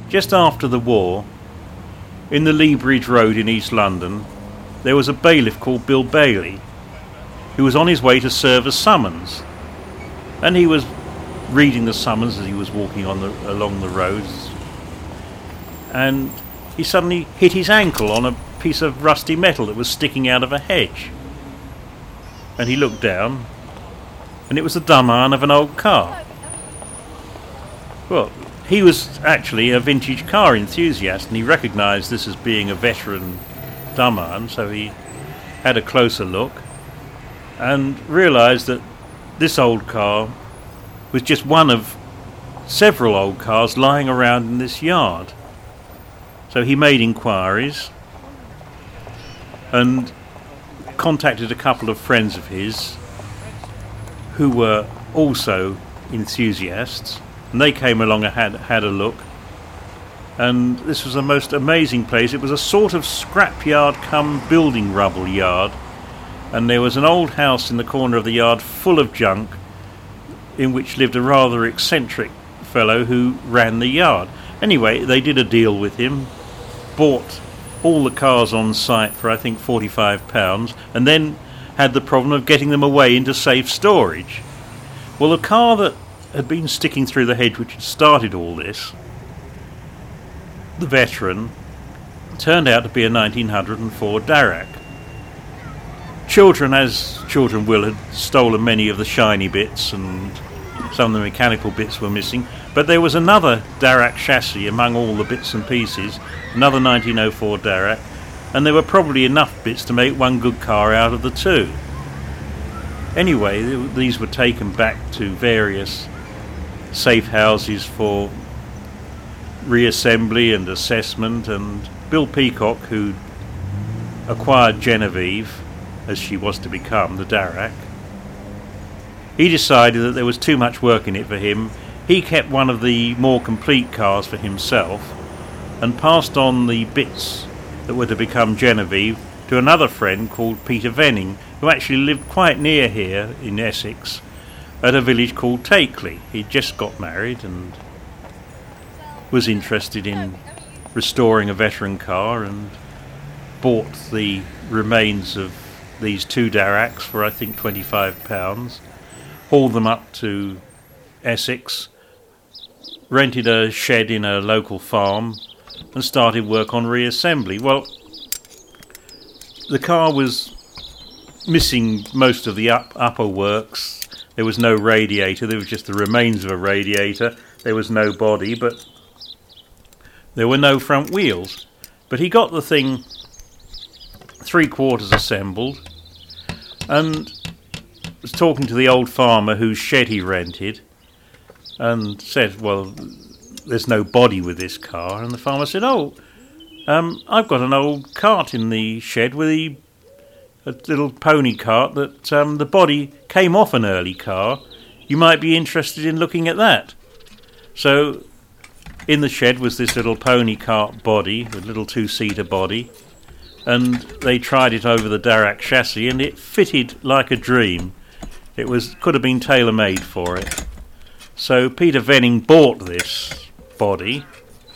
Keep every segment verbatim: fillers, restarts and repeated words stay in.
just after the war, in the Lea Bridge Road in East London, there was a bailiff called Bill Bailey who was on his way to serve a summons. And he was reading the summons as he was walking on the, along the roads, and he suddenly hit his ankle on a piece of rusty metal that was sticking out of a hedge. And he looked down, and it was the dumb iron of an old car. Well, he was actually a vintage car enthusiast, and he recognised this as being a veteran dumb iron, so he had a closer look and realised that this old car was just one of several old cars lying around in this yard. So he made inquiries and contacted a couple of friends of his who were also enthusiasts, and they came along and had, had a look. And this was a most amazing place. It was a sort of scrapyard come building rubble yard, and there was an old house in the corner of the yard full of junk, in which lived a rather eccentric fellow who ran the yard. Anyway, they did a deal with him, bought all the cars on site for I think forty-five pounds, and then had the problem of getting them away into safe storage. Well, the car that had been sticking through the hedge, which had started all this, the veteran, turned out to be a nineteen oh four Darracq. Children, as children will, had stolen many of the shiny bits, and some of the mechanical bits were missing. But there was another Darracq chassis among all the bits and pieces, another nineteen oh four Darracq, and there were probably enough bits to make one good car out of the two. Anyway, these were taken back to various safe houses for reassembly and assessment, and Bill Peacock, who acquired Genevieve, as she was to become, the Darracq, he decided that there was too much work in it for him. He kept one of the more complete cars for himself and passed on the bits that were to become Genevieve to another friend called Peter Venning, who actually lived quite near here in Essex at a village called Takeley. He'd just got married and was interested in restoring a veteran car, and bought the remains of these two Darracqs for I think twenty-five pounds, hauled them up to Essex, rented a shed in a local farm, and started work on reassembly. Well, the car was missing most of the up, upper works. There was no radiator, there was just the remains of a radiator. There was no body, but there were no front wheels. But he got the thing three quarters assembled, and was talking to the old farmer whose shed he rented, and said, well, there's no body with this car. And the farmer said, oh, um, I've got an old cart in the shed with a, a little pony cart that um, the body came off an early car. You might be interested in looking at that. So in the shed was this little pony cart body, a little two-seater body, and they tried it over the Darracq chassis, and it fitted like a dream. It was could have been tailor-made for it. So Peter Venning bought this body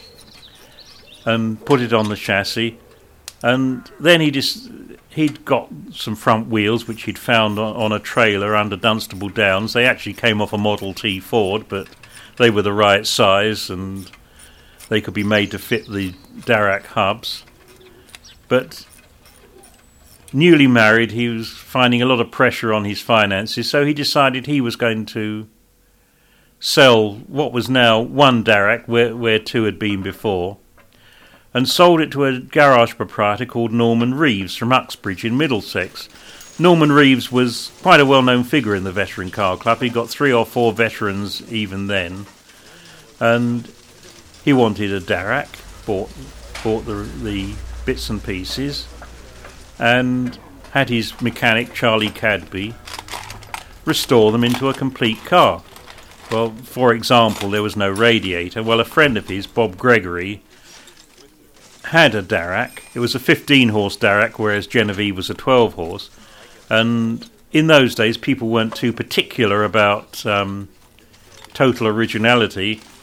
and put it on the chassis, and then he just he'd got some front wheels which he'd found on, on a trailer under Dunstable Downs. They actually came off a Model T Ford, but they were the right size and they could be made to fit the Darracq hubs. But newly married, he was finding a lot of pressure on his finances, so he decided he was going to sell what was now one Darracq, where, where two had been before, and sold it to a garage proprietor called Norman Reeves from Uxbridge in Middlesex. Norman Reeves was quite a well-known figure in the Veteran Car Club. He got three or four veterans even then, and he wanted a Darracq, bought, bought the, the bits and pieces, and had his mechanic, Charlie Cadby, restore them into a complete car. Well, for example, there was no radiator. Well, a friend of his, Bob Gregory, had a Darracq. It was a fifteen horse Darracq, whereas Genevieve was a twelve horse. And in those days, people weren't too particular about um, total originality.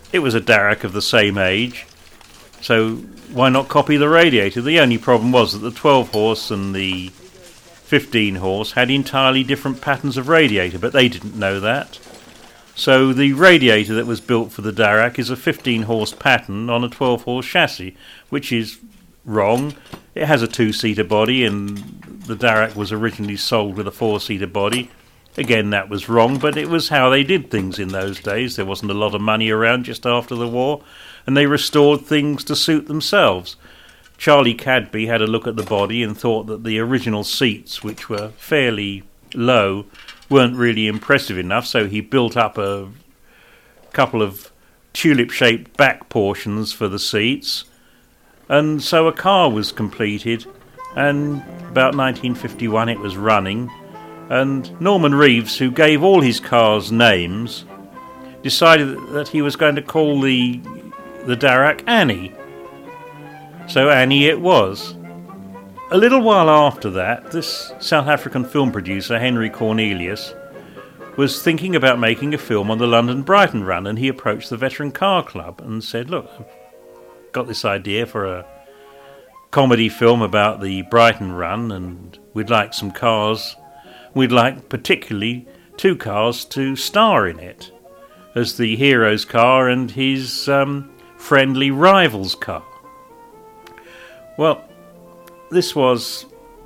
it was a Darracq of the same age, so why not copy the radiator? The only problem was that the twelve horse and the fifteen horse had entirely different patterns of radiator, but they didn't know that. So the radiator that was built for the Darracq is a fifteen horse pattern on a twelve horse chassis, which is wrong. It has a two-seater body, and the Darracq was originally sold with a four-seater body. Again, that was wrong, but it was how they did things in those days. There wasn't a lot of money around just after the war, and they restored things to suit themselves. Charlie Cadby had a look at the body and thought that the original seats, which were fairly low, weren't really impressive enough, so he built up a couple of tulip-shaped back portions for the seats, and so a car was completed, and about nineteen fifty-one it was running, and Norman Reeves, who gave all his cars names, decided that he was going to call the the Darracq Annie. So Annie it was. A little while after that, this South African film producer, Henry Cornelius, was thinking about making a film on the London Brighton Run, and he approached the Veteran Car Club and said, look, I've got this idea for a comedy film about the Brighton Run, and we'd like some cars. We'd like particularly two cars to star in it, as the hero's car and his um, friendly rival's car. Well, this was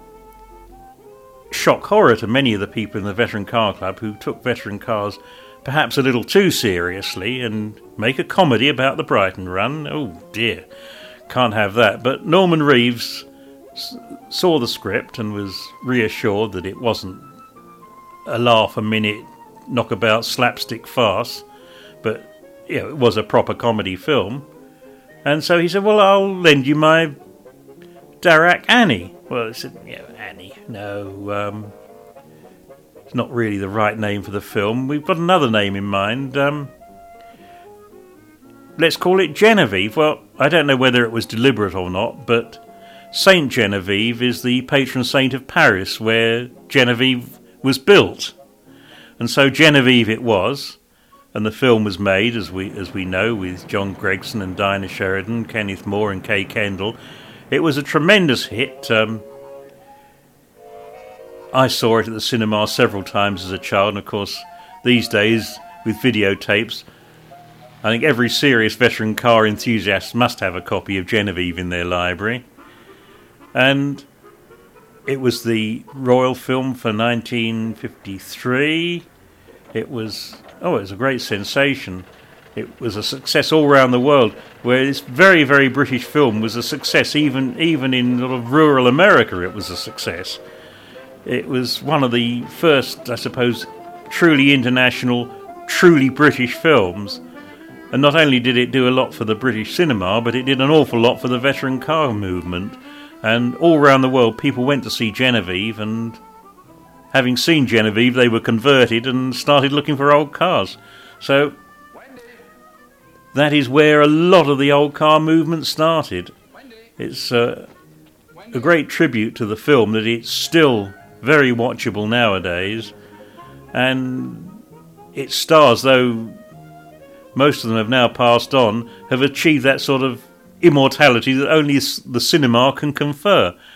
shock horror to many of the people in the Veteran Car Club, who took veteran cars perhaps a little too seriously, and make a comedy about the Brighton Run. Oh dear, can't have that. But Norman Reeves s- saw the script and was reassured that it wasn't a laugh a minute knockabout slapstick farce, but you know, it was a proper comedy film. And so he said, well, I'll lend you my Darracq Annie. Well, I said, yeah, Annie, no, um, it's not really the right name for the film. We've got another name in mind. Um, let's call it Genevieve. Well, I don't know whether it was deliberate or not, but Saint Genevieve is the patron saint of Paris, where Genevieve was built. And so Genevieve it was, and the film was made, as we as we know, with John Gregson and Dinah Sheridan, Kenneth Moore and Kay Kendall. It was a tremendous hit. Um, I saw it at the cinema several times as a child, and of course, these days, with videotapes, I think every serious veteran car enthusiast must have a copy of Genevieve in their library. And it was the royal film for nineteen fifty-three. It was, oh, it was a great sensation. It was a success all around the world, where this very, very British film was a success. Even even in sort of rural America, it was a success. It was one of the first, I suppose, truly international, truly British films. And not only did it do a lot for the British cinema, but it did an awful lot for the veteran car movement. And all around the world, people went to see Genevieve, and having seen Genevieve, they were converted and started looking for old cars. So that is where a lot of the old car movement started. It's uh, a great tribute to the film that it's still very watchable nowadays, and its stars, though most of them have now passed on, have achieved that sort of immortality that only the cinema can confer.